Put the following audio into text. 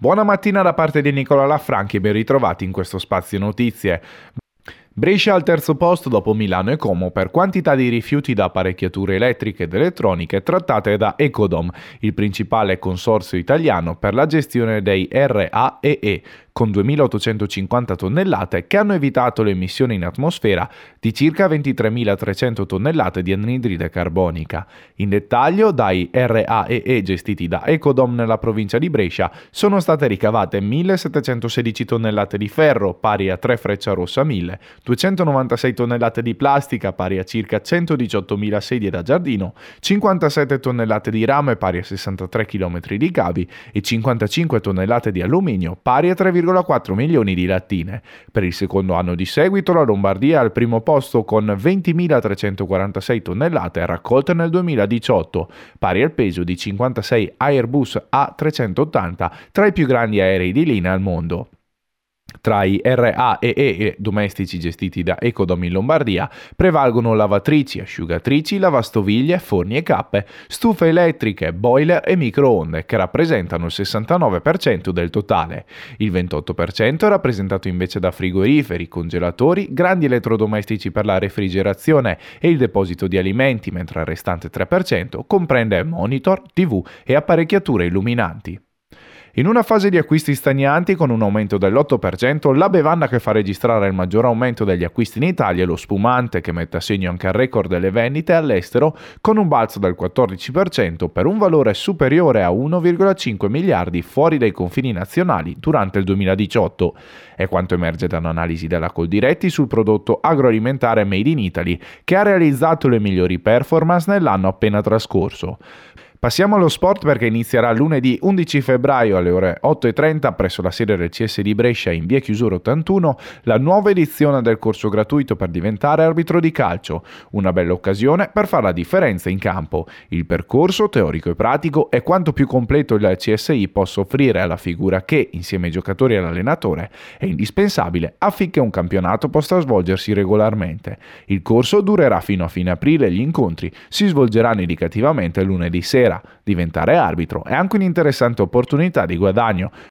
Buona mattina da parte di Nicola Lafranchi e ben ritrovati in questo spazio notizie. Brescia al terzo posto dopo Milano e Como per quantità di rifiuti da apparecchiature elettriche ed elettroniche trattate da Ecodom, il principale consorzio italiano per la gestione dei RAEE, con 2.850 tonnellate che hanno evitato le emissioni in atmosfera di circa 23.300 tonnellate di anidride carbonica. In dettaglio, dai RAEE gestiti da Ecodom nella provincia di Brescia sono state ricavate 1.716 tonnellate di ferro, pari a 3 Frecciarossa 1000, 296 tonnellate di plastica, pari a circa 118.000 sedie da giardino, 57 tonnellate di rame, pari a 63 km di cavi, e 55 tonnellate di alluminio, pari a 3,4 milioni di lattine. Per il secondo anno di seguito la Lombardia è al primo posto con 20.346 tonnellate raccolte nel 2018, pari al peso di 56 Airbus A380, tra i più grandi aerei di linea al mondo. Tra i RAEE domestici gestiti da Ecodom in Lombardia prevalgono lavatrici, asciugatrici, lavastoviglie, forni e cappe, stufe elettriche, boiler e microonde che rappresentano il 69% del totale. Il 28% è rappresentato invece da frigoriferi, congelatori, grandi elettrodomestici per la refrigerazione e il deposito di alimenti, mentre il restante 3% comprende monitor, TV e apparecchiature illuminanti. In una fase di acquisti stagnanti con un aumento dell'8%, la bevanda che fa registrare il maggior aumento degli acquisti in Italia è lo spumante, che mette a segno anche il record delle vendite all'estero con un balzo del 14% per un valore superiore a 1,5 miliardi fuori dai confini nazionali durante il 2018. È quanto emerge da un'analisi della Coldiretti sul prodotto agroalimentare Made in Italy, che ha realizzato le migliori performance nell'anno appena trascorso. Passiamo allo sport perché inizierà lunedì 11 febbraio alle ore 8:30 presso la sede del CS di Brescia in via Chiusura 81 la nuova edizione del corso gratuito per diventare arbitro di calcio, una bella occasione per fare la differenza in campo. Il percorso teorico e pratico è quanto più completo il CSI possa offrire alla figura che, insieme ai giocatori e all'allenatore, è indispensabile affinché un campionato possa svolgersi regolarmente. Il corso durerà fino a fine aprile e gli incontri si svolgeranno indicativamente lunedì sera. Diventare arbitro è anche un'interessante opportunità di guadagno,